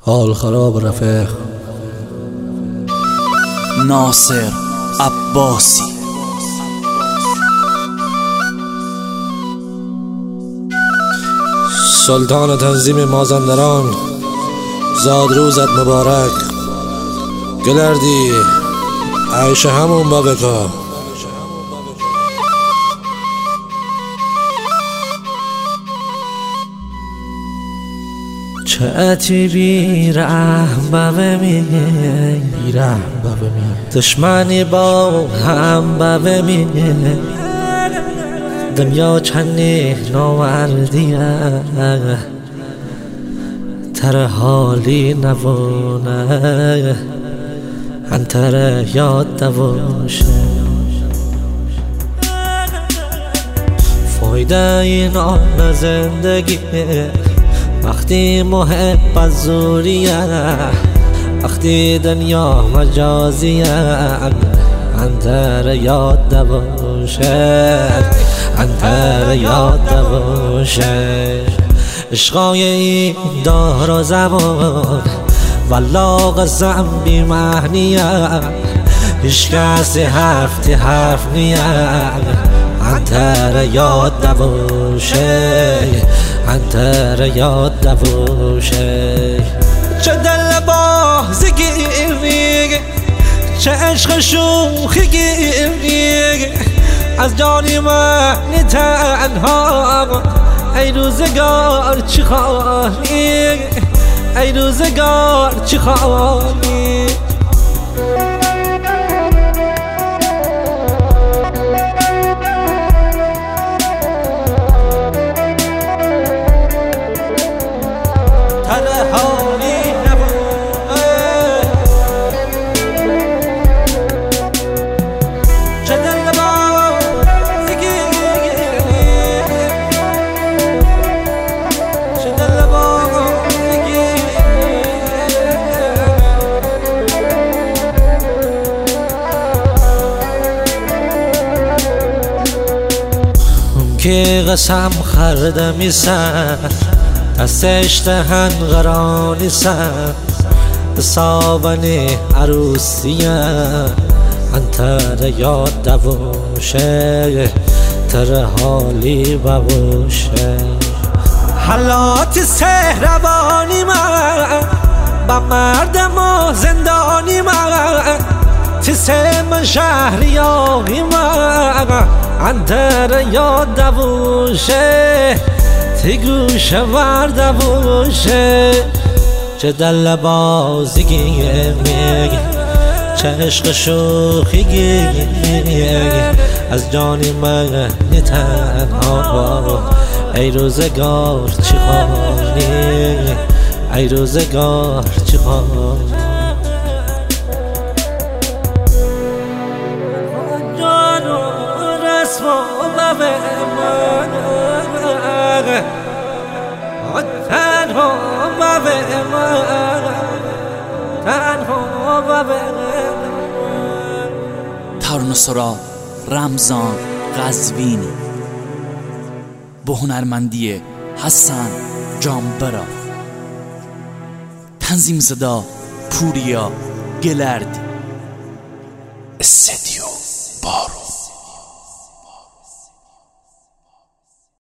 حال خراب رفیق. ناصر عباسی. سلطان تنظیم مازندران، زاد روزت مبارک. گلردی عیش همون با بکا. چه اتی بیرحم ببمی، دشمنی با هم ببمی، دنیا چنی نامردیه تر حالی نبونه انتر یاد نباشه. فایده این آن زندگی وقتی محبت زوریه، وقتی دنیا مجازیه انتر یاد نباشه، انتر یاد نباشه. عشقای این دار و زمان والله قسم بی معنیه، هیچ کسی حرف نیه انتر یاد نباشه، انتر یاد نباشه. چه دل بازی گیری، چه عشق شوخی گیری، از جانی من تنها ای روزگار چی خواهی، ای روزگار چی خواهی. که قسم خرده میسن دستش دهن غرانی سن، سابنی عروسیه انتر یاد نباشه، تر حالی بباشه. حالات سهربانی من با مردم و زندانی من، تسم شهریاری من انتر یاد نباشه، تی گوشه ورده باشه. چه دل بازی میگه، چه عشق شوخی میگه، از جانی من تنها ای روزگار چی خواهی، ای روزگار چی خواهی. ترانه سرا رمضان قزوینی با هنرمندی حسن جانبرا، تنظیم صدا پوریا گلردی، استدیو